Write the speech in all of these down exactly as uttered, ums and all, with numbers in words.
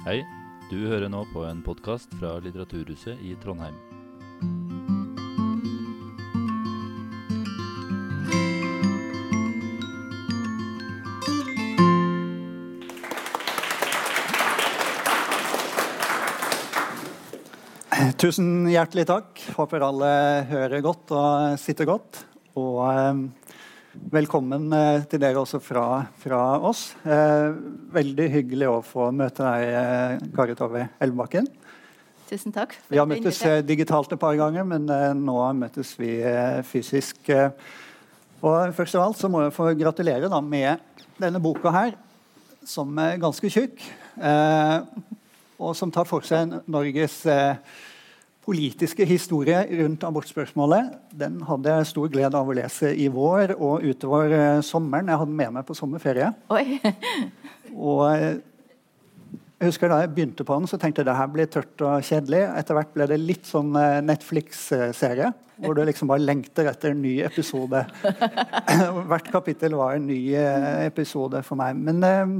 Hei, du hører nå på en podcast fra Litteraturhuset i Trondheim. Tusen hjertelig takk. Håper alle hører godt og sitter godt. Og eh, velkommen eh, til dere også fra, fra oss. Eh, veldig hyggelig å få møte deg, eh, Kari Tove Elvebakken. Tusen takk. Vi har møttes eh, digitalt et par ganger, men eh, nå møtes vi eh, fysisk. Eh. Og først av alt så må jeg få gratulere da, med denne boka her, som er ganske tjukk. Eh, og som tar for seg Norges eh, politiske historie rundt abortspørsmålet. Den hadde jeg stor glede av å lese i vår og utover eh, sommeren. Jeg hadde den med meg på sommerferie. Oi. og eh, jeg husker da jeg begynte på den, så tenkte jeg det her blir tørt og kjedelig. Etter hvert ble det litt sånn eh, Netflix-serie, hvor du liksom bare lengter etter en ny episode. Hvert kapittel var en ny eh, episode for meg. Men eh,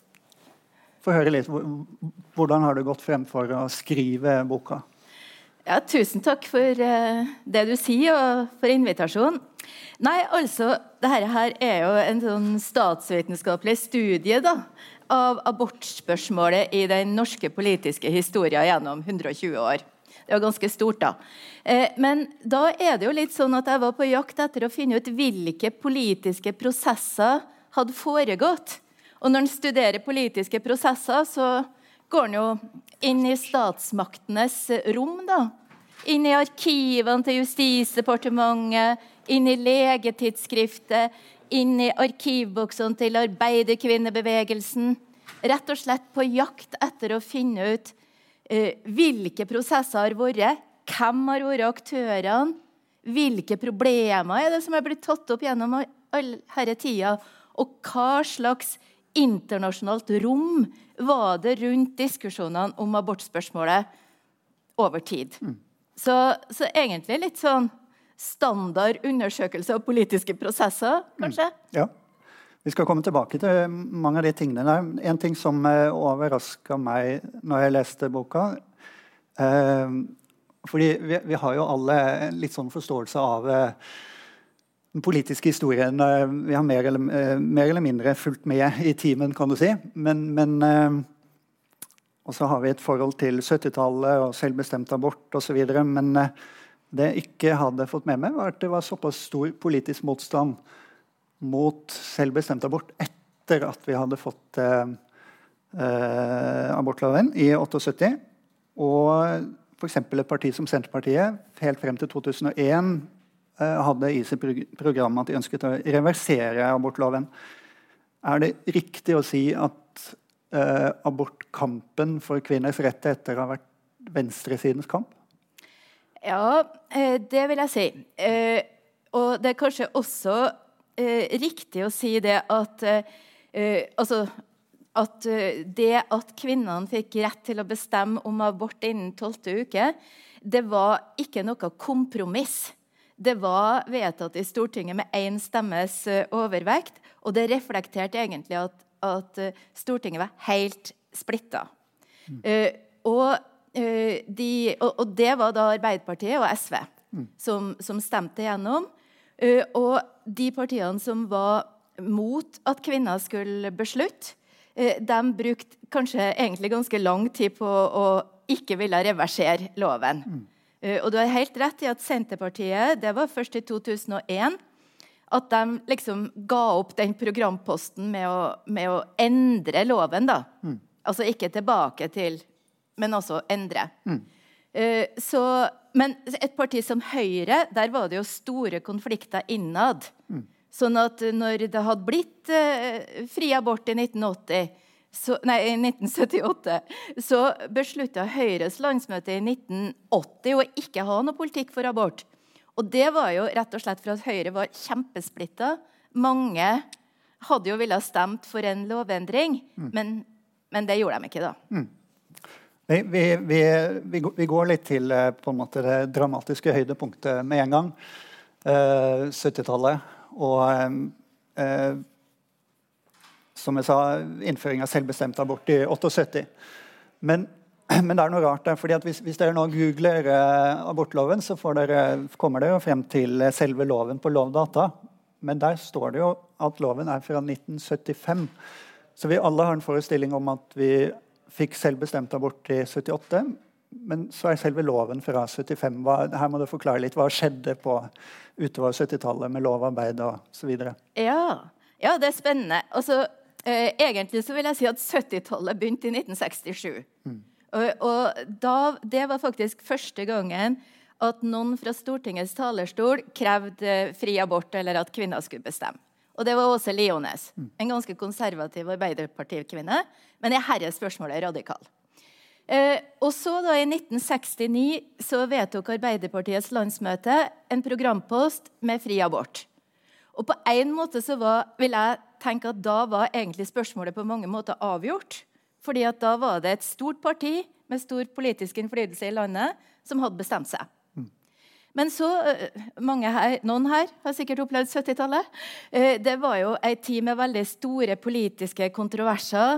få høre litt, hvordan har det gått frem for å skrive boka? Ja, tusen takk for uh, det du sier, og for invitasjonen. Nei, altså, dette her er jo en sånn statsvitenskapelig studie da, av abortspørsmålet i den norske politiske historien gjennom hundre og tjue år. Det var ganske stort da. Eh, men da er det jo litt sånn at jeg var på jakt etter å finne ut hvilke politiske prosesser hadde foregått. Og når en studerer politiske prosesser, så går en jo inn i statsmaktenes rom, da. Inn i arkivene til Justisdepartementet, inn i legetidsskriftet, inn i arkivboksene til arbeiderkvinnebevegelsen. Rett og slett på jakt etter å finne ut eh, hvilke prosesser har vært, hvem har vært aktørene, hvilke problemer er det som har blitt tatt opp gjennom all denne tida, og hva slags internasjonalt rom var det rundt diskusjonene om abortspørsmålet over tid. Mm. Så, så egentlig litt sånn standard undersøkelse av politiske prosesser, kanskje? Mm. Ja, vi skal komme tilbake til mange av de tingene der. En ting som overrasket meg når jeg leste boka, eh, fordi vi, vi har jo alle litt sånn forståelse av eh, den politiske historien. Vi har mer eller, mer eller mindre fulgt med i timen, kan du si. Men, men og så har vi et forhold til syttitallet og selvbestemt abort og så videre. Men det jeg ikke hadde fått med meg, var at det var såpass stor politisk motstand mot selvbestemt abort etter at vi hadde fått eh, eh, abortloven i syttiåtte. Og for eksempel et parti som Senterpartiet, helt frem til to tusen og en, hadde i sitt program at de ønsket å reversere abortloven. Er det riktig å si at eh, abortkampen for kvinners rettigheter har vært venstresidens kamp? Ja, eh, det vil jeg si. Eh, og det er kanskje også eh, riktig å si det at, eh, altså, at eh, det at kvinnene fikk rett til å bestemme om abort innen tolvte uke, det var ikke noe kompromiss. Det var vedtatt i Stortinget med en stemmes overvekt, og det reflekterte egentlig at, at Stortinget var helt splittet. Mm. Uh, og, uh, de, og, og det var da Arbeiderpartiet og S V mm. som, som stemte gjennom. Uh, og de partiene som var mot at kvinner skulle beslutte, uh, de brukte kanskje egentlig ganske lang tid på å ikke ville reversere loven. Mm. Uh, og du har helt rett i at Senterpartiet, det var først i to tusen og en, at de liksom ga opp den programposten med å, med å endre loven da. Mm. Altså ikke tilbake til, men også endre. Mm. Uh, så, men et parti som Høyre, der var det jo store konflikter innad. Mm. Sånn at når det hadde blitt uh, fri abort i nitten åtti, Så, nei, i nitten syttiåtte, så besluttet Høyres landsmøte i nitten åtti å ikke ha noe politikk for abort. Og det var jo rett og slett for at Høyre var kjempesplittet. Mange hadde jo villet stemt for en lovendring, mm. men, men det gjorde de ikke da. Mm. Vi, vi, vi, vi går litt til på en måte, det dramatiske høydepunktet med en gang. Uh, syttitallet. Og uh, som jeg sa, innføring av selvbestemt abort i syttiåtte. Men, men det er noe rart der, fordi at hvis, hvis dere nå googler eh, abortloven, så får dere, kommer dere jo frem til selve loven på Lovdata. Men der står det jo at loven er fra nitten syttifem. Så vi alle har en forestilling om at vi fikk selvbestemt abort i syttiåtte, men så er selve loven fra syttifem. Hva, her må du forklare litt hva skjedde på utover syttitallet med lovarbeid og så videre. Ja, ja det er spennende. Altså, eh, egentlig så vil jeg si at syttitallet begynte i nitten sekstisju. Mm. Og, og da, det var faktisk første gangen at noen fra Stortingets talerstol krevde fri abort, eller at kvinner skulle bestemme. Og det var Åse Liones, en ganske konservativ arbeiderpartikvinne, men i herre spørsmålet radikal. Eh, og så da i nitten sekstini så vedtok Arbeiderpartiets landsmøte en programpost med fri abort. Og på en måte så var, vil jeg tenke at da var egentlig spørsmålet på mange måter avgjort, fordi at da var det et stort parti med stor politisk innflytelse i landet som hadde bestemt seg. Men så, mange her, noen her har sikkert opplevd syttitallet. Det var jo en tid med veldig store politiske kontroverser.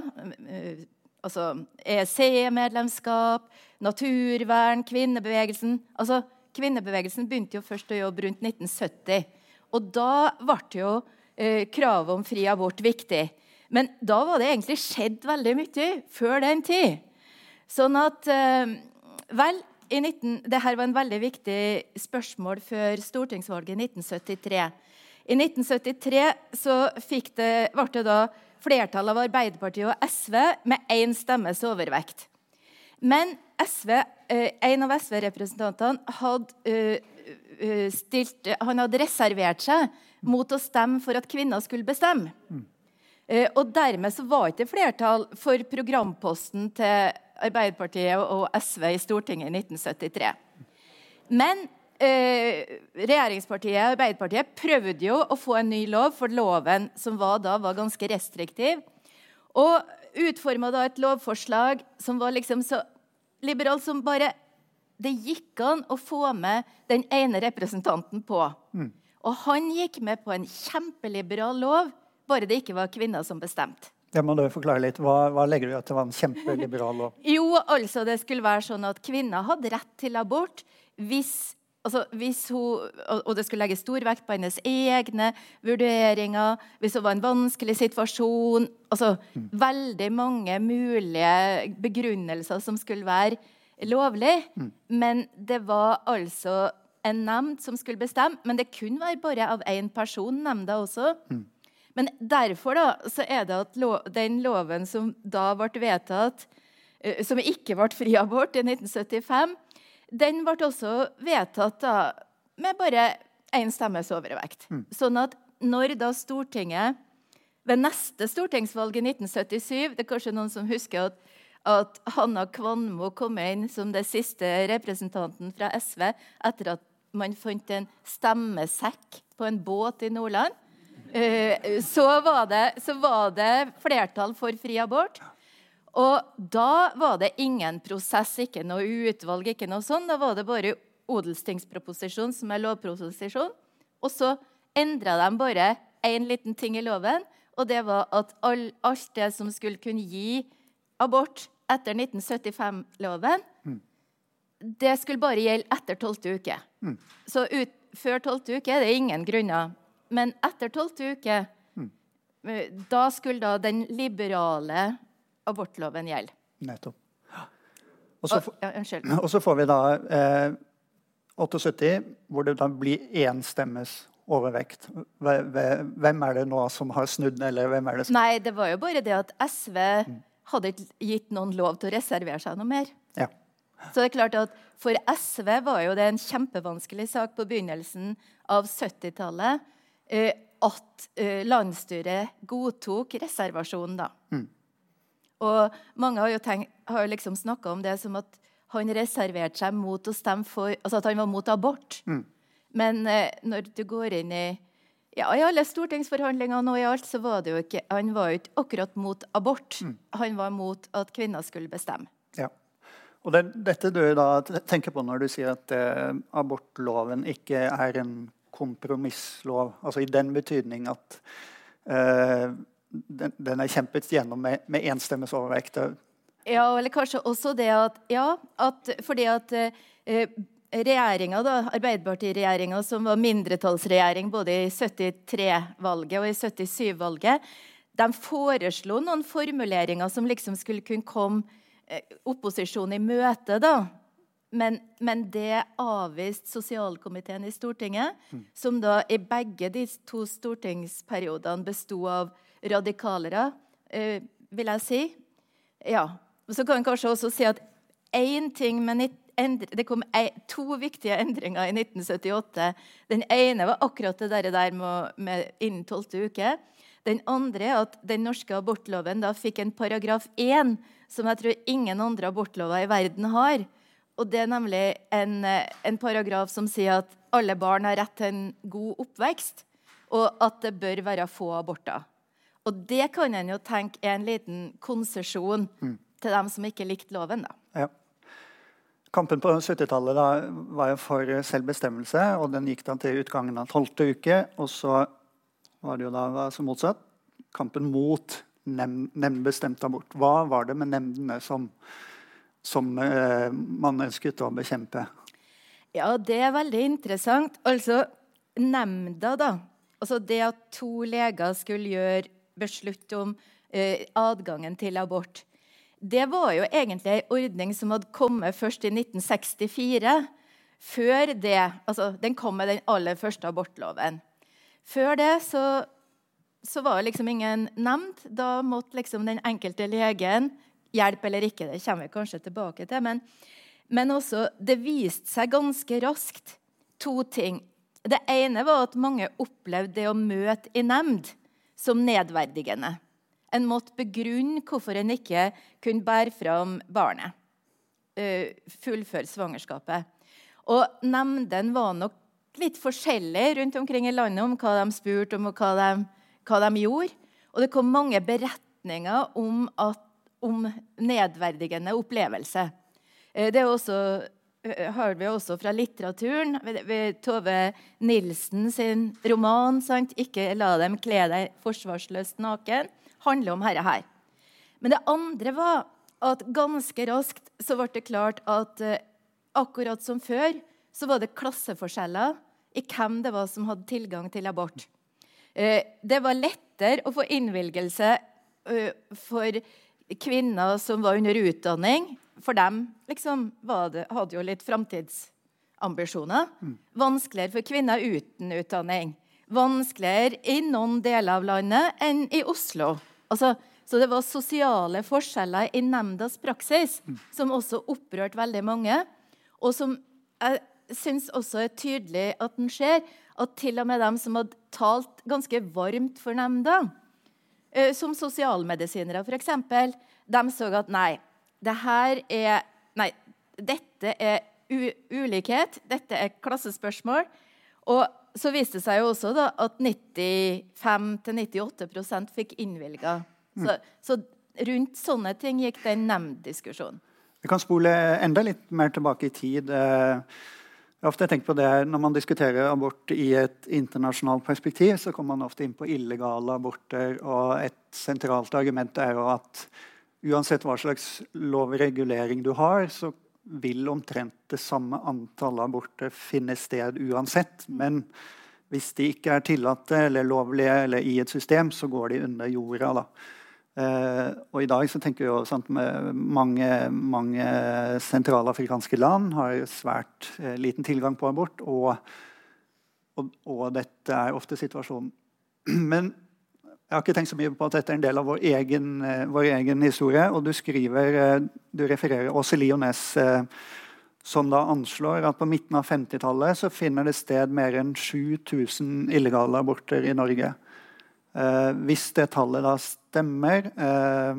Altså E C-medlemskap, naturvern, kvinnebevegelsen. Altså, kvinnebevegelsen begynte jo først å jobbe rundt nitten sytti. Og da ble jo eh, kravet om fri abort viktig. Men da var det egentlig skjedd veldig mye før den tid. Sånn at, eh, vel... I nitten, det her var en veldig viktig spørsmål før stortingsvalget i nitten syttitre. I nitten syttitre så fikk det, ble det da flertall av Arbeiderpartiet og S V med én stemmes overvekt. Men S V, eh, en av S V-representantene hadde, eh, stilt, han hadde reservert seg mot å stemme for at kvinner skulle bestemme. Mm. Eh, og dermed så var ikke flertall for programposten til Arbeiderpartiet og S V i Stortinget i nitten syttitre. Men eh, regjeringspartiet og Arbeiderpartiet prøvde jo å få en ny lov, for loven som var da var ganske restriktiv. Og utformet da et lovforslag som var liksom så liberalt som bare det gikk an å få med den ene representanten på. Mm. Og han gikk med på en kjempeliberal lov, bare det ikke var kvinner som bestemte. Det må du forklare litt. Hva, hva legger du at det var en kjempeliberal lov? Jo, altså det skulle være sånn at kvinner hadde rett til abort hvis, altså, hvis hun, og det skulle legge stor vekt på hennes egne vurderinger, hvis hun var i en vanskelig situasjon, altså mm. veldig mange mulige begrunnelser som skulle være lovlig, mm. men det var altså en nemnd som skulle bestemme, men det kunne være bare av en person, nemnda også. Mm. Men derfor da, så er det at lov, den loven som da ble vedtatt, uh, som ikke ble fri abort i nitten syttifem, den ble også vedtatt da, med bare en stemmes overvekt. Mm. Sånn at når da Stortinget, ved neste stortingsvalg i nitten syttisyv, det er kanskje noen som husker at, at Hanna Kvanmo kom inn som det siste representanten fra S V, etter at man fant en stemmesekk på en båt i Nordland, Uh, så, var det, så var det flertall for fri abort. Og da var det ingen prosess, ikke noe utvalg, ikke noe sånn. Da var det bare odelstingsproposisjon, som er lovproposisjon. Og så endret de bare en liten ting i loven, og det var at all, alt det som skulle kunne gi abort etter nitten syttifem-loven, mm. det skulle bare gjelde etter tolvte uke. Mm. Så ut, før tolvte uke er det ingen grunner. Men etter tolvte uke, mm. da skulle da den liberale abortloven gjelde. Nettopp. Og så, og, ja, og så får vi da eh, syttiåtte, hvor det da blir én stemmes overvekt. Hvem er det nå som har snudd, eller hvem er det som... Nei, det var jo bare det at S V mm. hadde gitt noen lov til å reservere seg noe mer. Ja. Så det er klart at for S V var jo det en kjempevanskelig sak på begynnelsen av syttitallet, at landsstyret godtok reservasjonen da. Mm. Og mange har jo, tenkt, har jo liksom snakket om det som at han reserverte seg mot å stemme for, altså at han var mot abort. Mm. Men eh, når du går inn i, ja, i alle stortingsforhandlinger nå i alt, så var det jo ikke, han var jo ikke akkurat mot abort. Mm. Han var mot at kvinner skulle bestemme. Ja. Og det, dette du da tenker på når du sier at eh, abortloven ikke er en kompromisslov, altså i den betydning at uh, den, den er kjempet gjennom med, med enstemmes overvekt. Ja, eller kanskje også det at, ja, at fordi at eh, regjeringen da, Arbeiderparti-regjeringen som var mindretallsregjering både i syttitre-valget og i syttisju-valget, de foreslo noen formuleringer som liksom skulle kunne komme eh, opposisjonen i møte da. Men, men det avviste sosialkomiteen i Stortinget, mm. som da i begge de to stortingsperiodene bestod av radikalere, eh, vil jeg si. Ja, så kan jeg kanskje også si at en ting med det kom to viktige endringer i nitten syttiåtte. Den ene var akkurat det der med, med innen tolvte uke. Den andre er at den norske abortloven da fikk en paragraf én, som jeg tror ingen andre abortlover i verden har. Og det er nemlig en, en paragraf som sier at alle barn har rett til en god oppvekst, og at det bør være få aborter. Og det kan en jo tenke er en liten konsesjon mm. til dem som ikke likte loven da. Ja. Kampen på syttitallet da var jo for selvbestemmelse, og den gikk da til utgangen av tolvte uke, og så var det jo da altså motsatt. Kampen mot nem nemndbestemt abort. Hva var det med nemndene som, som eh, man ønsket å bekjempe? Ja, det er veldig interessant. Altså, nemnda da, altså det at to leger skulle gjøre beslutt om eh, adgangen til abort, det var jo egentlig en ordning som hadde kommet først i nitten sekstifire. Før det, altså den kom med den aller første abortloven. Før det så, så var det liksom ingen nemnd. Da måtte liksom den enkelte legen hjelpe eller ikke. Det kommer vi kanskje tilbake til. Men, men også, det viste seg ganske raskt to ting. Det ene var at mange opplevde det å møte i nemnd som nedverdigende. En måtte begrunne hvorfor en ikke kunne bære fram barnet. Uh, fullføre svangerskapet. Og nemnden var nok litt forskjellig rundt omkring i landet om hva de spurte om og hva de, hva de gjorde. Og det kom mange beretninger om, at, om nedverdigende opplevelse. Det er også, har vi også fra litteraturen. Ved Tove Nilsen sin roman, sant? Ikke la dem kle deg forsvarsløst naken, handler om herre her. Men det andre var at ganske raskt så ble det klart at akkurat som før, så var det klasseforskjeller i hvem det var som hadde tilgang til abort. Det var lettere å få innvilgelse for kvinner som var under utdanning. For dem liksom, var det, hadde jo litt fremtidsambisjoner. Mm. Vanskeligere for kvinner uten utdanning. Vanskeligere i noen deler av landet enn i Oslo. Altså, så det var sosiale forskjeller i nemndas praksis, mm. som også opprørte veldig mange, og som jeg synes også er tydelig at den skjer, at til og med dem som hadde talt ganske varmt for nemnda, som sosialmedisinere for eksempel, de så at nei, det her er, nei, dette er u ulikhet, dette er klassespørsmål, og så viste det seg jo også da, at nittifem til nittiåtte prosent fikk innvilget. Mm. Så, så rundt sånne ting gikk det en nemnddiskusjon. Vi kan spole enda litt mer tilbake i tid. Jeg har ofte tenkt på det, når man diskuterer abort i et internasjonalt perspektiv, så kommer man ofte inn på illegale aborter, og et sentralt argument er jo at uansett hva slags lovregulering du har, så vil omtrent det samme antall aborter finne sted uansett. Men hvis de ikke er tillatte eller lovlige eller i et system, så går de under jorda da. Uh, og i dag så tenker vi jo sant, med mange, mange sentralafrikanske land har svært uh, liten tilgang på abort, og, og, og dette er ofte situasjonen. Men jeg har ikke tenkt så mye på at dette er en del av vår egen, uh, vår egen historie, og du skriver, uh, du refererer Åse Liones, uh, som da anslår at på midten av femtitallet så finner det sted mer enn sju tusen illegale aborter i Norge. Uh, hvis det tallet da stemmer, uh,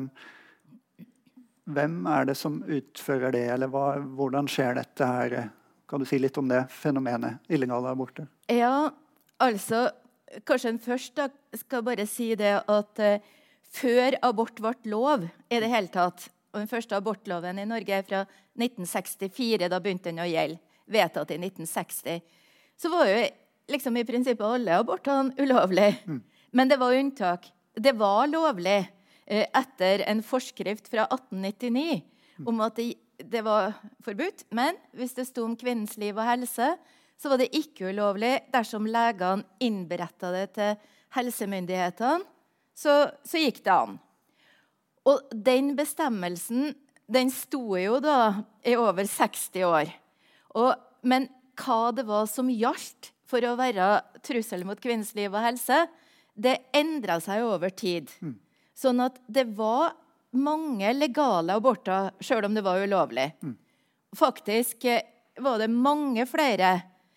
hvem er det som utfører det, eller hva, hvordan skjer dette her? Kan du si litt om det fenomenet, illegale aborter? Ja, altså, kanskje en først da skal bare si det at uh, før abort ble lov i det hele tatt, og den første abortloven i Norge er fra nitten sekstifire, da begynte den å gjelde, vedtatt i nitten seksti, så var jo liksom i prinsippet alle abortene ulovlig. Mm. Men det var unntak. Det var lovlig. eh, etter en forskrift fra atten nittini om at det, det var forbudt, men hvis det stod om kvinnens liv og helse, så var det ikke ulovlig dersom legene innberettet det til helsemyndighetene, så, så gikk det an. Og den bestemmelsen, den sto jo da i over seksti år. Og, men hva det var som gjaldt for å være trussel mot kvinnens liv og helse, det endret seg over tid. Mm. Sånn at det var mange legale aborter, selv om det var ulovlig. Mm. Faktisk var det mange flere,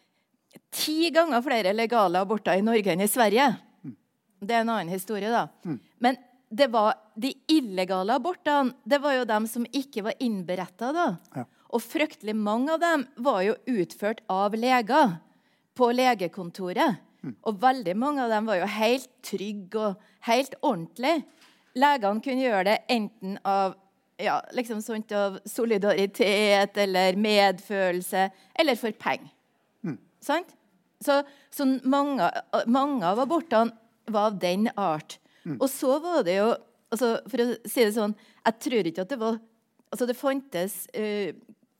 ti ganger flere legale aborter i Norge enn i Sverige. Mm. Det er en annen historie da. Mm. Men det var de illegale abortene, det var jo dem som ikke var innberettet da. Ja. Og fryktelig mange av dem var jo utført av leger på legekontoret. Mm. Og veldig mange av dem var jo helt trygge og helt ordentlige. Legene kunne gjøre det enten av, ja, liksom sånt av solidaritet eller medfølelse, eller for penger. Mm. Sant? Så, så mange, mange av abortene var av den art. Mm. Og så var det jo, altså, for å si det sånn, jeg tror ikke at det var, altså det fantes uh,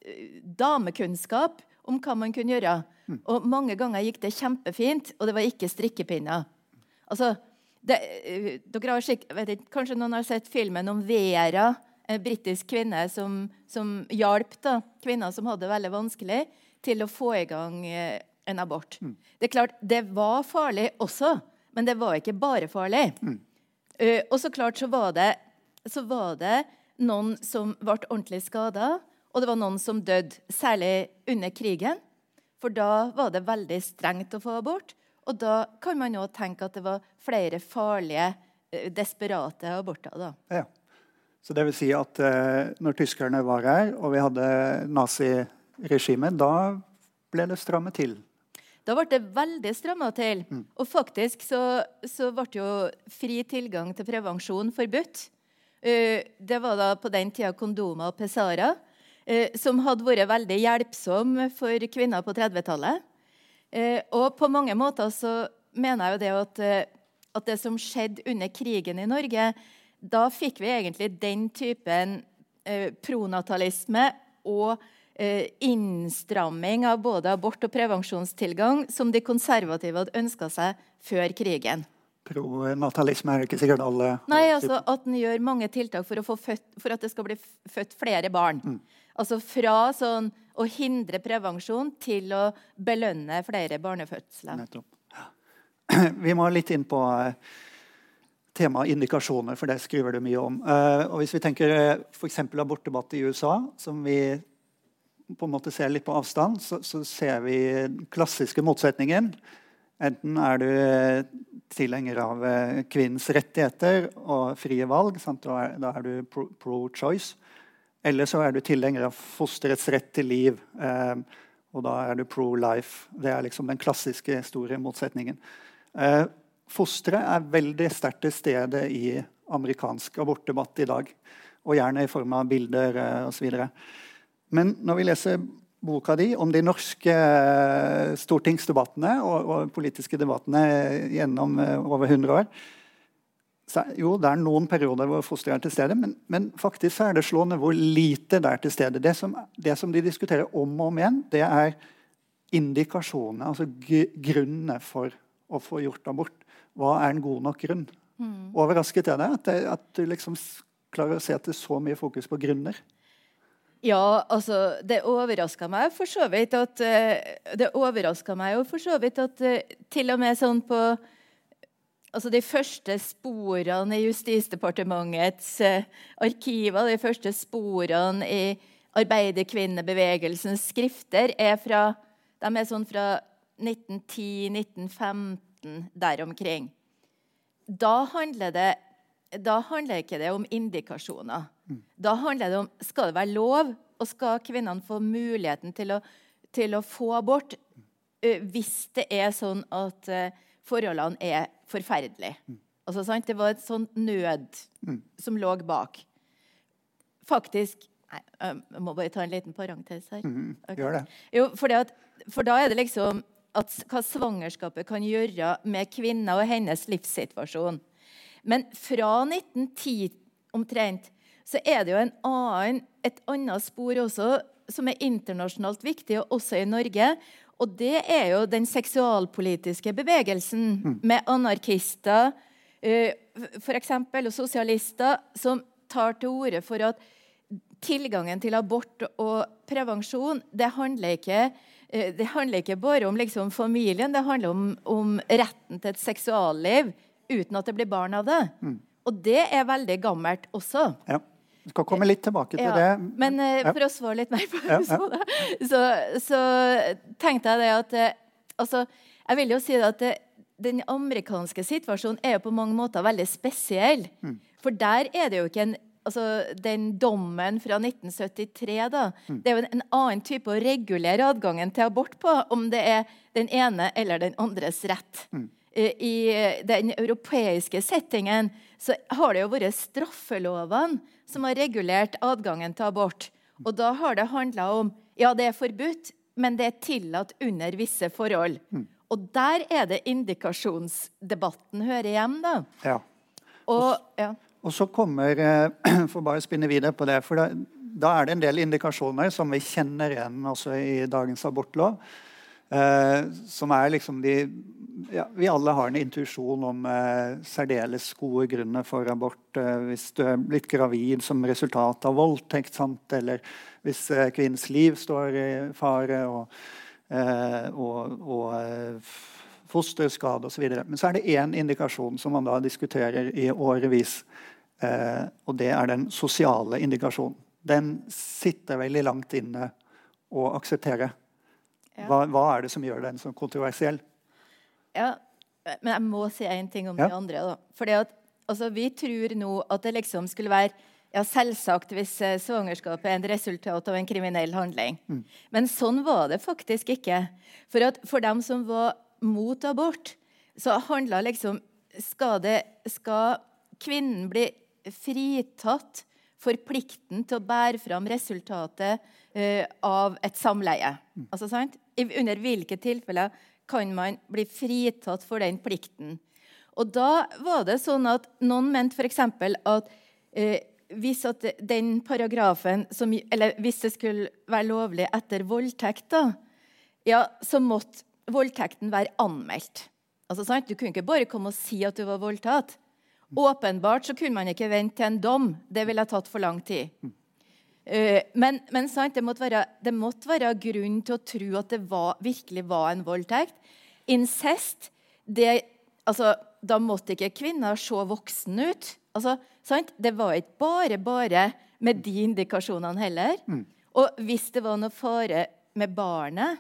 damekunnskap om hva man kunne gjøre. Mm. Og mange ganger gikk det kjempefint, og det var ikke strikkepinner. Altså, det, uh, dere har skikk, vet ikke, kanskje noen har sett filmen om Vera, en britisk kvinne som, som hjalp da, kvinner som hadde det veldig vanskelig, til å få i gang uh, en abort. Mm. Det er klart, det var farlig også, men det var ikke bare farlig. Mm. Uh, og så klart så var, det, så var det noen som ble ordentlig skadet, og det var noen som døde, særlig under krigen. For da var det veldig strengt å få abort, og da kan man jo tenke at det var flere farlige, uh, desperate aborter da. Ja, så det vil si at uh, når tyskerne var her, og vi hadde naziregimet, da ble det strammet til. Da ble det veldig strammet til, mm. og faktisk så, så ble jo fri tilgang til prevensjon forbudt. Uh, det var da på den tida kondomer og pessara, uh, som hadde vært veldig hjelpsom for kvinner på trettitallet. Uh, og på mange måter så mener jeg jo det at, uh, at det som skjedde under krigen i Norge, da fikk vi egentlig den typen uh, pronatalisme og innstramming av både abort- og prevensjonstilgang som de konservative hadde ønsket seg før krigen. Pronatalisme er ikke sikkert alle... Nei, altså at den gjør mange tiltak for, å få født, for at det skal bli født flere barn. Mm. Altså fra sånn, å hindre prevensjon til å belønne flere barnefødsler. Nettopp. Vi må litt inn på temaet indikasjoner, for det skriver du mye om. Og hvis vi tenker for eksempel abortdebatt i U S A, som vi på en måte ser litt på avstand, så, så ser vi den klassiske motsetningen. Enten er du tilhenger av kvinnens rettigheter og frie valg, sant? Da, er, da er du pro-choice. Eller så er du tilhenger av fosterets rett til liv, eh, og da er du pro-life. Det er liksom den klassiske store motsetningen. Eh, fosteret er veldig sterkt til stede i amerikansk abortdebatt i dag, og gjerne i form av bilder eh, og så videre. Men når vi leser boka di om de norske stortingsdebattene og, og politiske debattene gjennom over hundre år, så jo, det er noen perioder hvor fosteret er til stede, men, men faktisk er det slående hvor lite det er til stede. Det som, det som de diskuterer om og om igjen, det er indikasjonene, altså grunnene for å få gjort abort. Hva er en god nok grunn? Mm. Overrasket jeg deg at, det, at du liksom klarer å se at det er så mye fokus på grunner? Ja, altså, det overrasket meg for så vidt at, uh, det overrasket meg jo for så vidt at uh, til og med sånn på, altså de første sporene i Justisdepartementets uh, arkiver, de første sporene i arbeiderkvinnebevegelsens skrifter er fra, de er sånn fra nitten ti til nitten femten, der omkring. Da handler det Da handler ikke det om indikasjoner. Mm. Da handler det om, skal det være lov, og skal kvinnene få muligheten til å, til å få abort uh, hvis det er sånn at uh, forholdene er forferdelige. Mm. Altså, sant? Det var et sånt nød mm. som lå bak. Faktisk, nei, jeg må bare ta en liten parentes her. Mm. Okay. Gjør det. Jo, for, det at, for da er det liksom at hva svangerskapet kan gjøre med kvinner og hennes livssituasjon. Men fra nitten ti omtrent, så er det jo en annen, et annet spor også, som er internasjonalt viktig, og også i Norge. Og det er jo den seksualpolitiske bevegelsen mm. med anarkister, for eksempel, og sosialister, som tar til orde for at tilgangen til abort og prevensjon, det handler ikke, det handler ikke bare om liksom familien, det handler om, om retten til et seksualliv uten at det blir barn av det. Mm. Og det er veldig gammelt også. Ja, vi skal komme litt tilbake til ja, det. Men uh, ja. for å svare litt mer på ja, ja. så, så tenkte jeg det at, altså, jeg vil jo si det at det, den amerikanske situasjonen er jo på mange måter veldig spesiell. Mm. For der er det jo ikke en, altså den dommen fra nitten syttitre da, mm. det er jo en, en annen type å regulere adgangen til abort på, om det er den ene eller den andres rett. Mm. I den europeiske settingen så har det jo vært straffelovene som har regulert adgangen til abort. Og da har det handlet om, ja, det er forbudt, men det er tillatt under visse forhold. Mm. Og der er det indikasjonsdebatten hører hjem da. Ja. Og, ja. og så kommer, for bare å spinne videre på det, for da, da er det en del indikasjoner som vi kjenner igjen også i dagens abortlov. Eh, som er liksom de ja, vi alle har en intuisjon om eh, særdeles gode grunner for abort eh, hvis du er blitt gravid som resultat av voldtekt, sant? Eller hvis eh, kvinnens liv står i fare og, eh, og, og eh, fosterskade og så videre. Men så er det en indikasjon som man da diskuterer i årevis, eh, og det er den sosiale indikasjonen. Den sitter veldig langt inne å akseptere. Hva, hva er det som gjør den så kontroversiell? Ja, men jeg må si en ting om ja. de andre da. Fordi at, altså, vi tror nå at det liksom skulle være ja, selvsagt hvis eh, svangerskapet er en resultat av en kriminell handling. Mm. Men sånn var det faktisk ikke. For, at, for dem som var mot abort, så handlet liksom, skal, det, skal kvinnen bli fritatt for plikten til å bære fram resultatet uh, av et samleie. Mm. Altså, sant? I, under hvilke tilfeller kan man bli fritatt for den plikten. Og da var det sånn at noen mente for eksempel at uh, hvis at den paragrafen, som, eller hvis det skulle være lovlig etter voldtekt, da, ja, så måtte voldtekten være anmeldt. Altså, sant? Du kunne ikke bare komme og si at du var voldtatt. Åpenbart så kunne man ikke vente til en dom. Det ville ha tatt for lang tid. Uh, men men sant, det, måtte være, det måtte være grunn til å tro at det var, virkelig var en voldtekt. Incest, det, altså, da måtte ikke kvinner se voksen ut. Altså, sant? Det var ikke bare bare med de indikasjonene heller. Mm. Og hvis det var noe fare med barnet,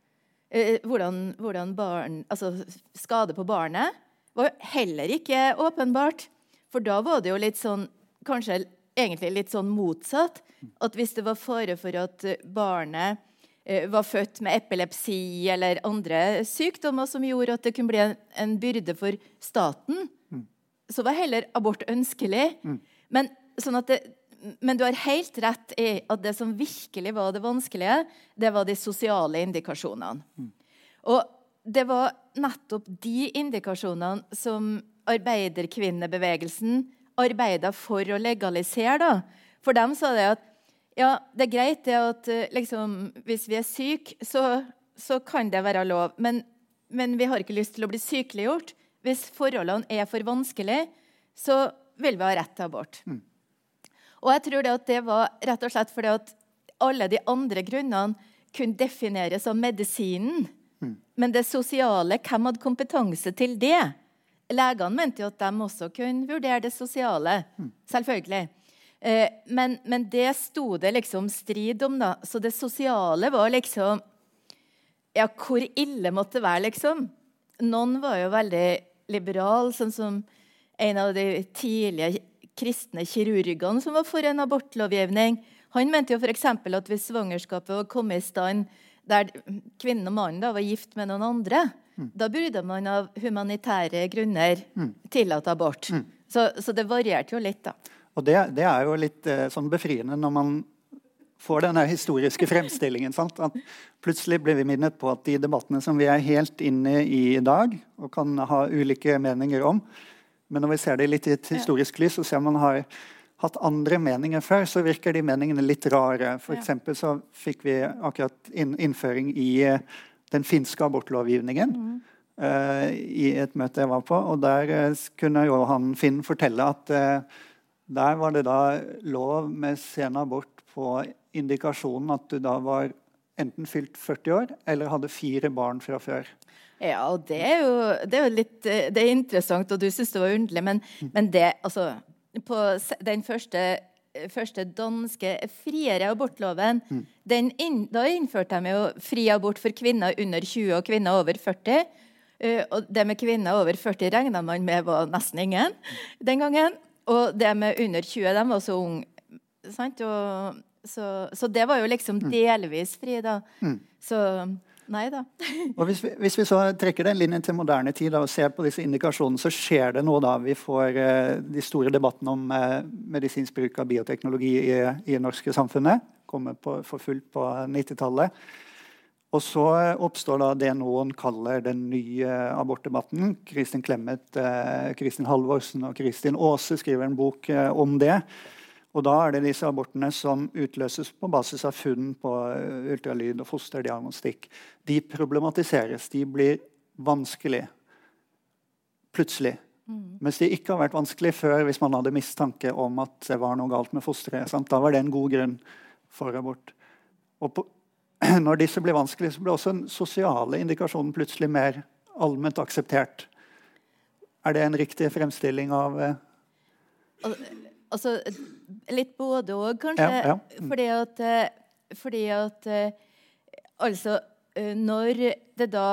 uh, hvordan, hvordan barn, altså skade på barnet, var heller ikke åpenbart. For da var det jo litt sånn, kanskje egentlig litt sånn motsatt, at hvis det var fare for at barnet eh, var født med epilepsi eller andre sykdommer som gjorde at det kunne bli en, en byrde for staten, mm. så var heller abort ønskelig. Mm. Men, sånn at det, men du har helt rett i at det som virkelig var det vanskelige, det var de sosiale indikasjonene. Mm. Og det var nettopp de indikasjonene som arbeiderkvinnebevegelsen arbeidet for å legalisere. Da. For dem sa det at ja, det er greit det at liksom, hvis vi er syke, så, så kan det være lov. Men, men vi har ikke lyst til å bli sykeliggjort. Hvis forholdene er for vanskelig, så vil vi ha rett til abort. Mm. Og jeg tror det at det var rett og slett fordi at alle de andre grunnene kunne defineres som medisinen. Mm. Men det sosiale, hvem hadde kompetanse til det? Legene mente jo at de også kunne vurdere det sosiale, mm. selvfølgelig. Eh, men, men det stod det liksom strid om da. Så det sosiale var liksom, ja, hvor ille måtte det være liksom? Noen var jo veldig liberal, sånn som en av de tidlige kristne kirurgene som var for en abortlovgivning. Han mente jo for eksempel at hvis svangerskapet var kommet i stand der kvinnen og mannen da var gift med noen andre, mm. da burde man av humanitære grunner mm. tillate abort. Mm. Så, så det varierte jo litt da. Og det, det er jo litt eh, sånn befriende når man får denne historiske fremstillingen, sant? At plutselig blir vi minnet på at de debattene som vi er helt inne i i dag, og kan ha ulike meninger om, men når vi ser det litt i et historisk lys, så ser man har hatt andre meninger før, så virker de meningene litt rare. For eksempel så fikk vi akkurat inn, innføring i uh, den finske abortlovgivningen mm. uh, i et møte jeg var på, og der uh, kunne jo han Finn fortelle at uh, der var det da lov med sen abort på indikasjonen at du da var enten fylt førti år, eller hadde fire barn fra før. Ja, og det er jo, det er jo litt det er interessant, og du synes det var underlig, men, mm. men det, altså, på den første, første danske friere abortloven, mm. den inn, da innførte de jo fri abort for kvinner under tjue og kvinner over førti, uh, og det med kvinner over førti regnet man med var nesten ingen den gangen, og det med under tjue, de var så unge, sant? Og, så, så det var jo liksom delvis fri da. Mm. Så... Nei da. Og hvis vi, hvis vi så trekker den linjen til moderne tid da, og ser på disse indikasjonene, så skjer det noe da. Vi får eh, de store debattene om eh, medisinsk bruk av bioteknologi i, i norske samfunnet. Kommer på, for fullt på nittitallet. Og så oppstår da det noen kaller den nye abortdebatten. Kristin Clemet, eh, Kristin Halvorsen og Kristin Aase skriver en bok eh, om det. Og da er det disse abortene som utløses på basis av funn på ultralyd og fosterdiagnostikk. De problematiseres, de blir vanskelig plutselig. Mm. Mens de ikke har vært vanskelig før hvis man hadde mistanke om at det var noe galt med fosteret. Sant? Da var det en god grunn for abort. Og på, når disse blir vanskelig, så blir også den sosiale indikasjonen plutselig mer allment akseptert. Er det en riktig fremstilling av... Uh... Altså, litt både og, kanskje, ja, ja. Mm. fordi at, fordi at altså, når det da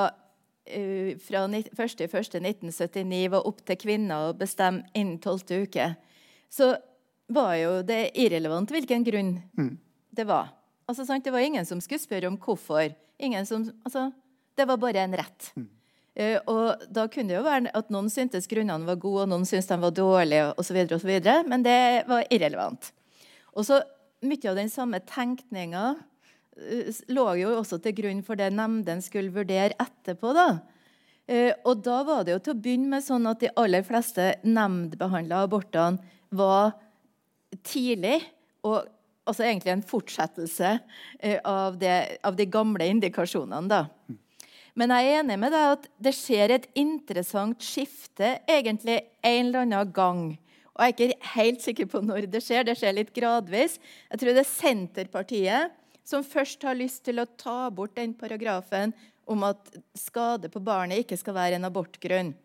fra første første nitten syttini var opp til kvinner å bestemme innen tolvte uke, så var jo det irrelevant hvilken grunn mm. det var. Altså, sant? Det var ingen som skulle spørre om hvorfor. Ingen som, altså, det var bare en rett. Mm. Uh, og da kunne det jo være at noen syntes grunnene var gode, og noen syntes de var dårlige, og så videre, og så videre, men det var irrelevant. Og så mye av den samme tenkningen uh, lå jo også til grunn for det nemnden skulle vurdere etterpå da. Uh, og da var det jo til å begynne med sånn at de aller fleste nemndbehandlede abortene var tidlig, og altså egentlig en fortsettelse uh, av, det, av de gamle indikasjonene da. Men jeg er enig med deg at det skjer et interessant skifte egentlig en eller annen gang. Og jeg er ikke helt sikker på når det skjer. Det skjer litt gradvis. Jeg tror det er Senterpartiet som først har lyst til å ta bort den paragrafen om at skade på barnet ikke skal være en abortgrunn.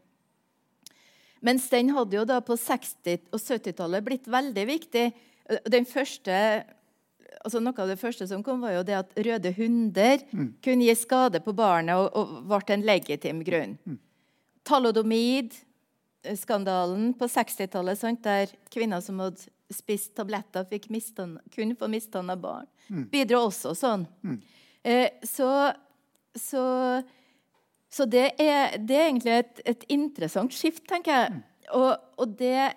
Mens den hadde jo da på seksti- og syttitallet blitt veldig viktig. Den første... Altså, noe av det første som kom var jo det at røde hunder mm. kunne gi skade på barnet og, og ble en legitim grunn. Mm. Thalidomid, skandalen på sekstitallet, sant, der kvinner som hadde spist tabletter fikk mistan, kunne få misdanna barn, mm. bidro også sånn. Mm. Eh, så så, så det, er, det er egentlig et, et interessant skift, tenker jeg. Mm. Og, og det,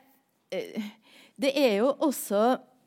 det er jo også...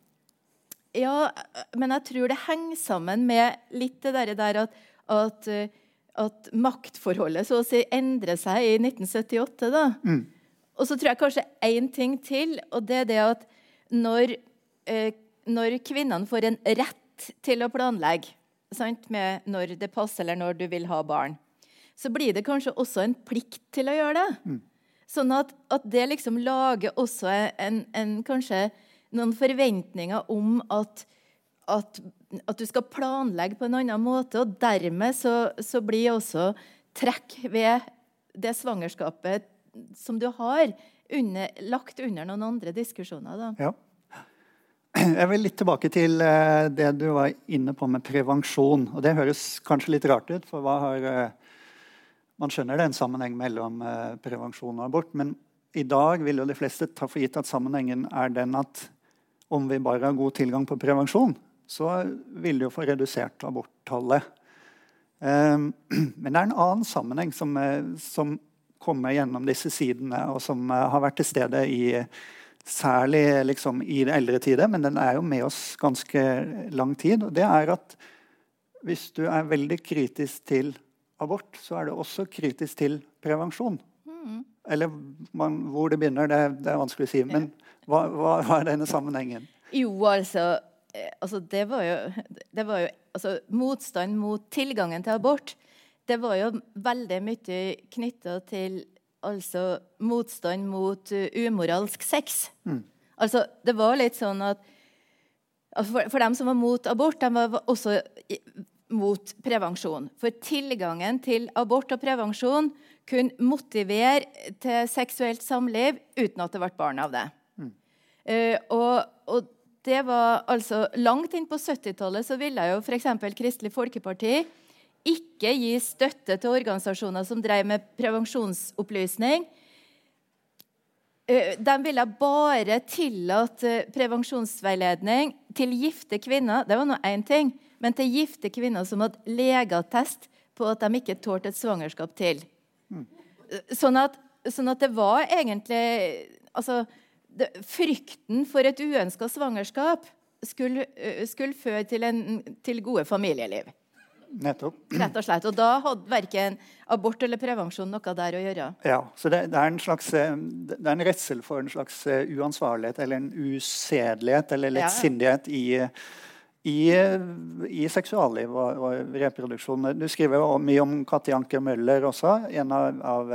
Ja, men jeg tror det henger sammen med litt det der, der at, at, at maktforholdet så å si endrer seg i nitten syttiåtte da. Mm. Og så tror jeg kanskje en ting til, og det er det at når, eh, når kvinnene får en rett til å planlegge, sant, med når det passer eller når du vil ha barn, så blir det kanskje også en plikt til å gjøre det. Mm. Sånn at, at det liksom lager også en, en kanskje noen forventninger om at, at, at du skal planlegge på en annen måte, og dermed så, så blir også trekk ved det svangerskapet som du har under, lagt under noen andre diskusjoner. Da. Ja. Jeg vil litt tilbake til uh, det du var inne på med prevensjon, og det høres kanskje litt rart ut, for hva har, uh, man skjønner det en sammenheng mellom uh, prevensjon og abort, men i dag vil jo de fleste ta for gitt at sammenhengen er den at om vi bare har god tilgang på prevensjon, så vil det jo få redusert aborttallet. Um, men det er en annen sammenheng som, som kommer gjennom disse sidene, og som uh, har vært til stede i, særlig liksom, i det eldre tider, men den er jo med oss ganske lang tid. Og det er at hvis du er veldig kritisk til abort, så er du også kritisk til prevensjon. Mm. Eller man, hvor det begynner, det, det er vanskelig å si. Men Hva, hva, hva er denne sammenhengen? Jo, altså, altså det var jo, det var jo altså, motstand mot tilgangen til abort. Det var jo veldig mye knyttet til altså, motstand mot uh, umoralsk sex. Mm. Altså, det var litt sånn at altså for, for dem som var mot abort, de var også mot prevensjon. For tilgangen til abort og prevensjon kunne motivere til seksuelt samliv uten at det ble barn av det. Mm. Uh, og, og det var altså langt inn på syttitallet så ville jo for eksempel Kristelig Folkeparti ikke gi støtte til organisasjoner som drev med prevensjonsopplysning. De ville bare tillate prevensjonsveiledning til gifte kvinner, det var nå en ting, men til gifte kvinner som hadde legeattest på at de ikke tålte et svangerskap til. Mm. Sånn, at, sånn at det var egentlig, altså, det, frykten for et uønsket svangerskap skulle, skulle føre til, en, til gode familieliv. Nettopp. Rett og slett. Og da hadde hverken abort eller prevensjon noe der å gjøre. Ja, så det, det er en slags, det er en redsel for en slags uansvarlighet, eller en usedelighet, eller lettsindighet i, i, i seksualliv og, og reproduksjon. Du skriver jo mye om Katti Anker Møller også, en av, av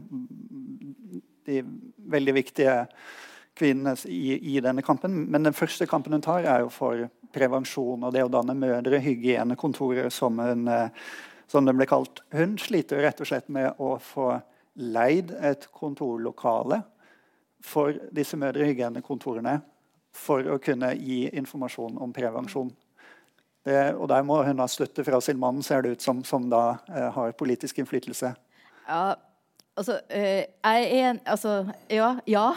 de veldig viktige kvinnene i, i denne kampen. Men den første kampen hun tar er jo for prevensjon og det å danne mødrehygienekontorer som, hun, som det ble kalt. Hun sliter rett og slett med å få leid et kontorlokale for disse mødrehygienekontorene for å kunne gi informasjon om prevensjon. Det, og der må hun ha støtte fra sin mann, ser det ut som, som da eh, har politisk innflytelse. Ja, altså, jeg er en, altså, ja, ja.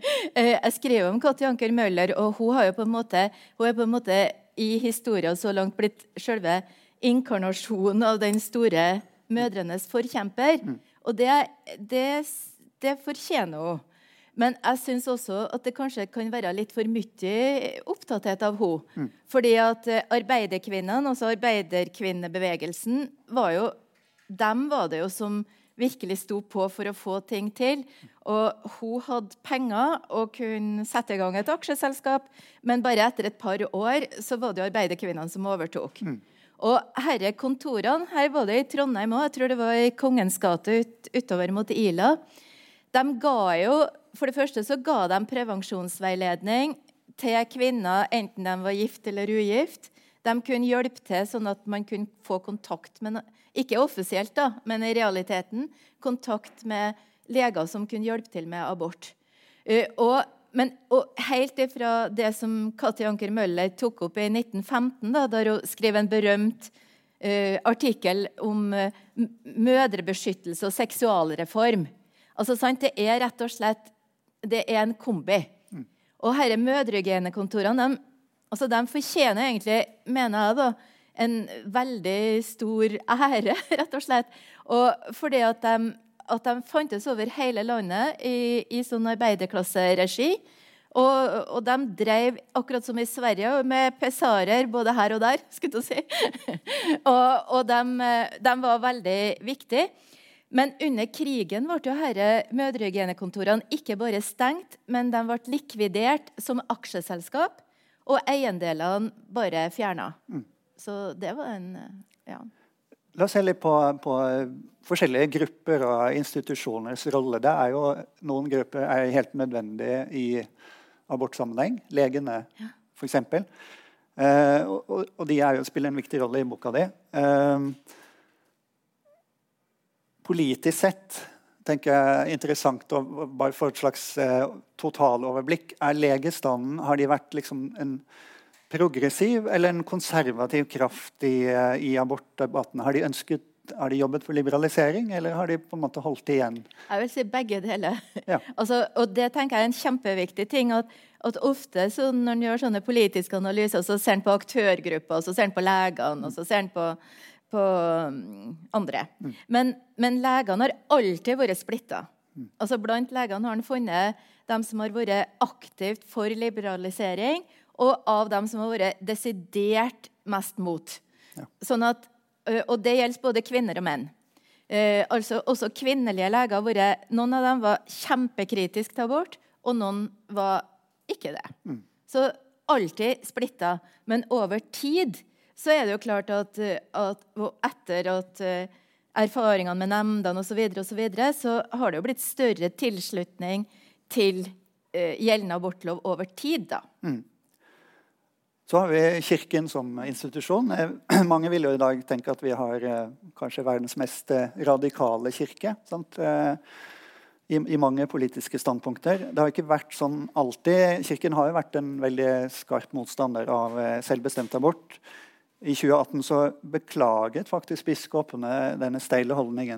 Jeg skrev om Katti Anker Møller, og hun har jo på en måte, hun er på en måte i historien så langt blitt selve inkarnasjonen av den store mødrenes forkjemper. Mm. Og det, det, det fortjener hun. Men jeg synes også at det kanskje kan være litt for mye opptatthet av henne. Mm. Fordi at arbeiderkvinnene, altså arbeiderkvinnebevegelsen, var jo, dem var det jo som virkelig sto på for å få ting til. Og hun hadde penger og kunne sette i gang et aksjeselskap, men bare etter et par år så var det jo arbeiderkvinnene som overtok. Mm. Og herre kontorene, her var det i Trondheim også, jeg tror det var i Kongens gate ut, utover mot Ila. De ga jo, for det første så ga de prevensjonsveiledning til kvinner, enten de var gift eller ugift. De kunne hjelpe til sånn at man kunne få kontakt med, ikke offisielt da, men i realiteten, kontakt med leger som kunne hjelpe til med abort. Uh, og, men, og helt ifra det som Katti Anker Møller tok opp i nitten femten, da, da hun skrev en berømt uh, artikkel om uh, mødrebeskyttelse og seksualreform. Altså, sant, det er rett og slett, det er en kombi. Mm. Og herre mødrehygienekontorene, de Altså, de fortjener egentlig, mener jeg da, en veldig stor ære, rett og slett. Og fordi at de, at de fantes over hele landet i, i sånn arbeiderklasseregi. Og, og de drev, akkurat som i Sverige, med pesarer både her og der, skulle jeg si. og og de, de var veldig viktige. Men under krigen ble jo herre mødrehygienekontorene ikke bare stengt, men de ble likvidert som aksjeselskap. Og eiendelene bare fjernet. Mm. Så det var en, ja. La oss se litt på, på forskjellige grupper og institusjoners rolle. Det er jo, noen grupper er helt nødvendige i abortsammenheng. Legene, ja. For eksempel. Eh, og, og de er jo, spiller en viktig rolle i boka di. Eh, politisk sett tenker jeg interessant å bare få et slags eh, totaloverblikk. Er legestanden, har de vært liksom en progressiv eller en konservativ kraft i, i abortdebatten? Har de ønsket, har de jobbet for liberalisering, eller har de på en måte holdt igjen? Jeg vil si begge deler. Ja. Altså, og det tenker jeg er en kjempeviktig ting, at, at ofte så når man gjør sånne politiske analyser, så ser man på aktørgrupper, så ser man på legene, og så ser man på på andre. Mm. Men, men legene har alltid vært splittet. Mm. Altså blant legene har han funnet dem som har vært aktivt for liberalisering, og av dem som har vært desidert mest mot. Ja. Sånn at, og det gjelder både kvinner og menn. Eh, altså også kvinnelige leger har vært, noen av dem var kjempekritiske til abort, og noen var ikke det. Mm. Så alltid splittet. Men over tid så er det jo klart at, at etter at erfaringene med nemndene og så videre og så videre, så har det jo blitt større tilslutning til uh, gjeldende abortlov over tid da. Mm. Så har vi kirken som institusjon. Mange vil jo i dag tenke at vi har uh, kanskje verdens mest radikale kirke, sant? Uh, i, i mange politiske standpunkter. Det har ikke vært sånn alltid. Kirken har jo vært en veldig skarp motstander av uh, selvbestemt abort. I tjue atten så beklaget faktisk biskopene denne steile holdningen.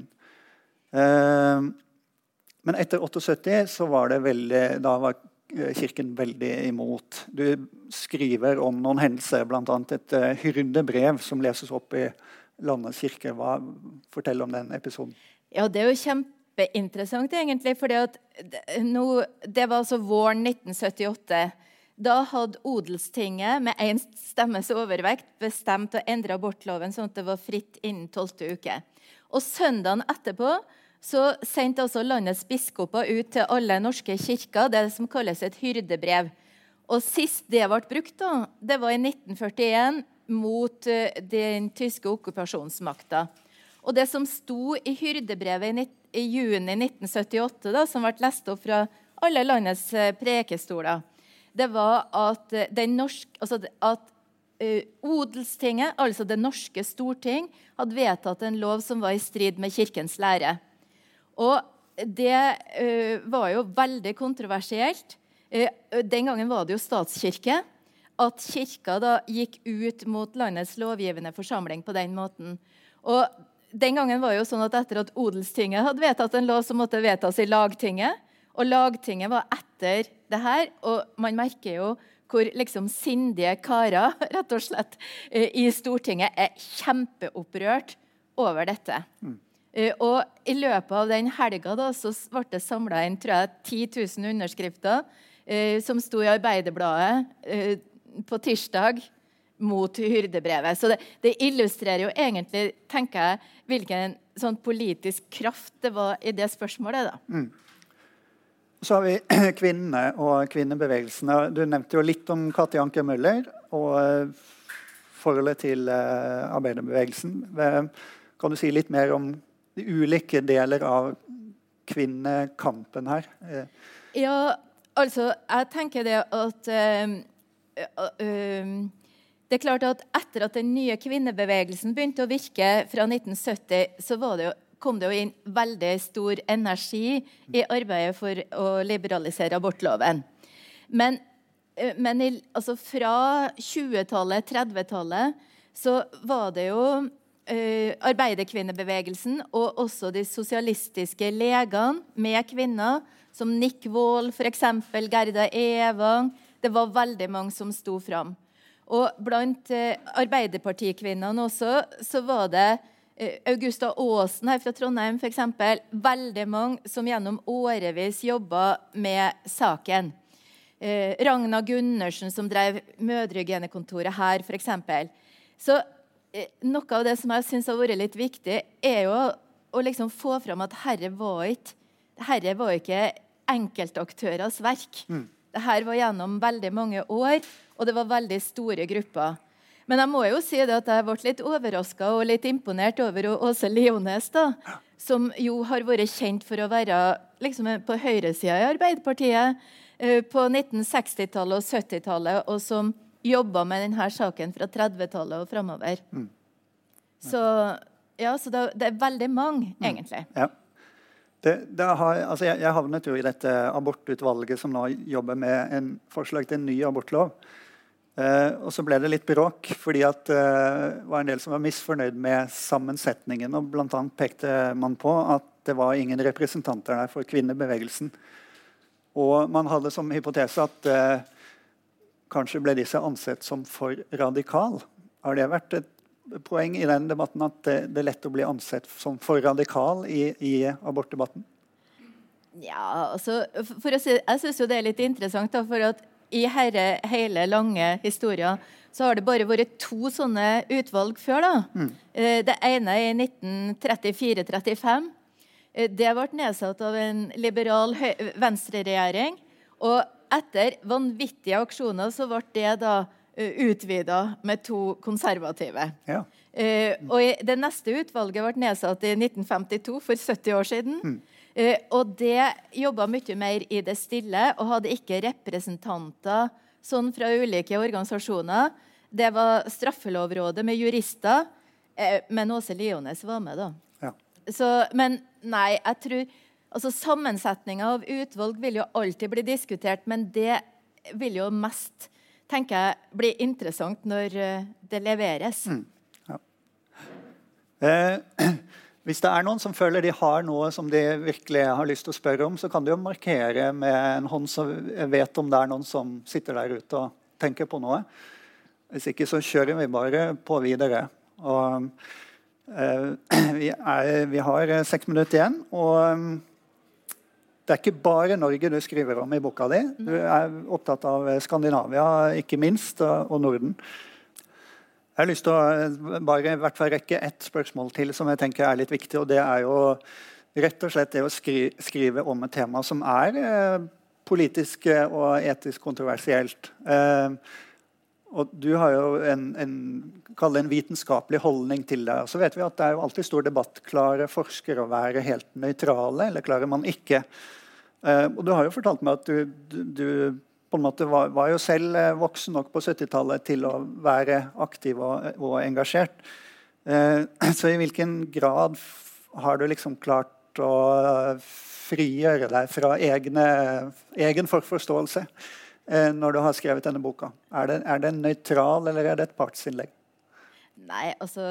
Eh, men etter syttiåtte så var det veldig, da var kirken veldig imot. Du skriver om noen hendelser, blant annet et uh, hyrdebrev som leses opp i landets kirke. Hva, fortell om den episoden. Ja, det er jo kjempeinteressant egentlig, fordi at det, no, det var altså våren nitten syttiåtte. Da hadde Odelstinget med en stemmes overvekt bestemt å endre abortloven sånn at det var fritt innen tolvte uke. Og søndagen etterpå så sendte altså landets biskoper ut til alle norske kirker det som kalles et hyrdebrev. Og sist det ble brukt da, det var i nitten førtien mot uh, den tyske okkupasjonsmakta. Og det som sto i hyrdebrevet i, i juni nitten syttiåtte, da, som ble lest opp fra alle landets uh, prekestoler, det var at, den norsk, altså at uh, Odelstinget, altså det norske storting, hadde vedtatt en lov som var i strid med kirkens lære. Og det uh, var jo veldig kontroversielt. Uh, den gangen var det jo statskirke, at kirka da gikk ut mot landets lovgivende forsamling på den måten. Og den gangen var det jo sånn at etter at Odelstinget hadde vedtatt en lov som måtte vedtas i lagtinget, og lagtinget var etter det her, og man merker jo hvor liksom sindige karer, rett og slett, i Stortinget er kjempeopprørt over dette. Mm. Og i løpet av den helga da, så ble det samlet inn, tror jeg, ti tusen underskrifter, som sto i Arbeiderbladet på tirsdag mot hyrdebrevet. Så det, det illustrerer jo egentlig, tenker jeg, hvilken sånn politisk kraft det var i det spørsmålet da. Mm. Så har vi kvinnene og kvinnebevegelsene. Du nevnte jo litt om Kati Anker Møller og forholdet til arbeiderbevegelsen. Kan du si litt mer om de ulike deler av kvinnekampen her? Ja, altså, jeg tenker det at øh, øh, det er klart at etter at den nye kvinnebevegelsen begynte å virke fra nitten sytti, så var det jo kom det jo inn veldig stor energi i arbeidet for å liberalisere abortloven. Men, men i, altså fra tjuetallet, trettitallet, så var det jo eh, arbeiderkvinnebevegelsen og også de sosialistiske legene med kvinner, som Nick Wall, for eksempel, Gerda Evang. Det var veldig mange som sto fram. Og blant eh, arbeiderpartikvinnene også, så var det Augusta Aasen her fra Trondheim, for eksempel, veldig mange som gjennom årevis jobbet med saken. Eh, Ragna Gundersen som drev mødregenekontoret her, for eksempel. Så eh, noe av det som jeg synes har vært litt viktig, er jo å, å liksom få fram at herre var ikke, herre var ikke enkeltaktørers verk. Mm. Dette var gjennom veldig mange år, og det var veldig store grupper. Men jeg må jo si det at jeg ble litt overrasket og litt imponert over Åse Liones, da, som jo har vært kjent for å være liksom, på høyresiden i Arbeiderpartiet eh, på nitten sekstitallet og syttitallet, og som jobbet med denne saken fra trettitallet og fremover. Mm. Så, ja, så det, det er veldig mange, mm. egentlig. Ja. Det, det har, altså jeg, jeg havnet jo i dette abortutvalget som nå jobber med en forslag til en ny abortlov. Uh, og så ble det litt bråk, fordi at det uh, var en del som var misfornøyd med sammensetningen, og blant annet pekte man på at det var ingen representanter der for kvinnebevegelsen. Og man hadde som hypotese at uh, kanskje ble disse ansett som for radikal. Har det vært et poeng i den debatten at det, det er lett å bli ansett som for radikal i, i abortdebatten? Ja, altså, for å si, jeg synes jo det er litt interessant da, for at i hele, hele lange historier så har det bare vært to sånne utvalg før da. Mm. Det ene i nitten trettifire trettifem. Det ble nedsatt av en liberal venstreregjering, og etter vanvittige aksjoner så ble det da uh, utvidet med to konservative. Ja. Uh, og i, det neste utvalget ble nedsatt i nitten femtito, for sytti år siden. Mm. Uh, og det jobbet mye mer i det stille, og hadde ikke representanter sånn fra ulike organisasjoner. Det var straffelovrådet med jurister, uh, men Åse Liones var med da. Ja. Så, men nei, jeg tror, altså sammensetningen av utvalg vil jo alltid bli diskutert, men det vil jo mest, tenker jeg, bli interessant når uh, det leveres. Mm. Eh, hvis det er noen som føler de har noe som de virkelig har lyst til å spørre om, så kan de jo markere med en hånd så jeg vet om det er noen som sitter der ute og tenker på noe. Hvis ikke så kjører vi bare på videre. Og, eh, vi, er, vi har seks minutter igjen, og det er ikke bare Norge du skriver om i boka di. Du er opptatt av Skandinavia, ikke minst, og Norden. Jeg har lyst til å bare i hvert fall rekke ett spørsmål til som jeg tenker er litt viktig, og det er jo rett og slett det å skri, skrive om et tema som er eh, politisk og etisk kontroversielt. Eh, og du har jo en, en, kall det en vitenskapelig holdning til det. Og så vet vi at det er jo alltid stor debatt. Klarer forskere å være helt nøytrale, eller klarer man ikke? Eh, og du har jo fortalt meg at du, du, du på en måte var, var jo selv voksen nok på syttitallet til å være aktiv og, og engasjert. Eh, så i hvilken grad har du liksom klart å frigjøre deg fra egne, egen forforståelse eh, når du har skrevet denne boka? Er det, er det nøytral, eller er det et partsinnlegg? Nei, altså...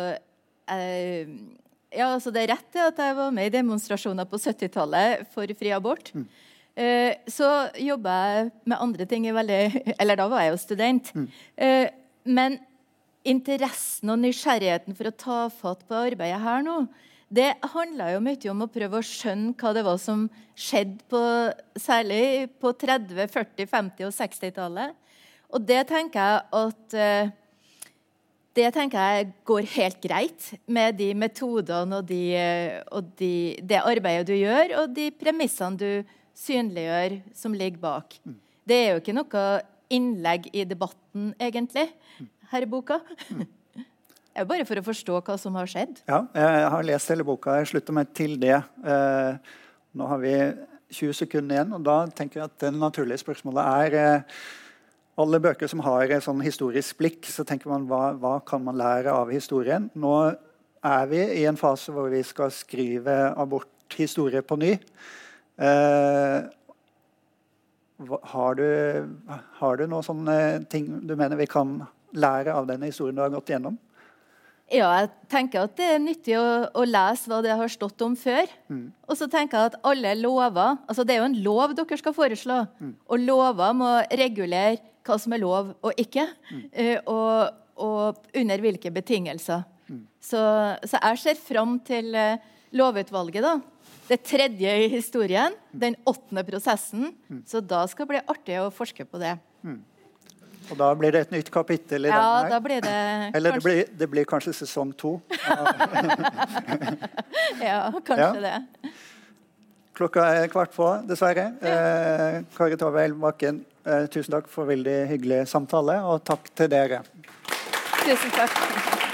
Eh, ja, altså det er rett at jeg var med i demonstrasjoner på syttitallet for fri abort. Mm. Uh, så jobbet jeg med andre ting i veldig, eller da var jeg jo student. Mm. Uh, men interessen og nysgjerrigheten for å ta fatt på arbeidet her nå, det handlet jo mye om å prøve å skjønne hva det var som skjedde på, særlig på tretti-, førti-, femti- og sekstitallet. Og det tenker jeg at uh, det tenker jeg går helt greit med de metodene og, de, og de, det arbeidet du gjør, og de premissene du synliggjør som ligger bak. Mm. Det er jo ikke noe innlegg i debatten, egentlig, her i boka. Mm. Det er jo bare for å forstå hva som har skjedd. Ja, jeg har lest hele boka. Jeg slutter meg til det. Eh, nå har vi tjue sekunder igjen, og da tenker jeg at det naturlige spørsmålet er eh, alle bøker som har et sånn historisk blikk, så tenker man hva, hva kan man lære av historien? Nå er vi i en fase hvor vi skal skrive aborthistorie på ny. Uh, har, du, har du noen sånne ting du mener vi kan lære av denne historien du har gått gjennom? Ja, jeg tenker at det er nyttig å, å lese hva det har stått om før. Mm. Og så tenker jeg at alle lover, altså det er jo en lov dere skal foreslå, mm. og lover må regulere hva som er lov og ikke, mm. uh, og, og under hvilke betingelser. Mm. Så, så jeg ser frem til uh, lovutvalget da. Det tredje i historien, den åttende prosessen, mm. så da skal det bli artig å forske på det. Mm. Og da blir det et nytt kapittel i ja, den her? Da blir det... Eller kanskje... det, blir, det blir kanskje sesong to? ja, kanskje ja. det. Klokka er kvart på, dessverre. Eh, Kari Tove Elvebakken, eh, tusen takk for veldig hyggelig samtale, og takk til dere. Tusen takk.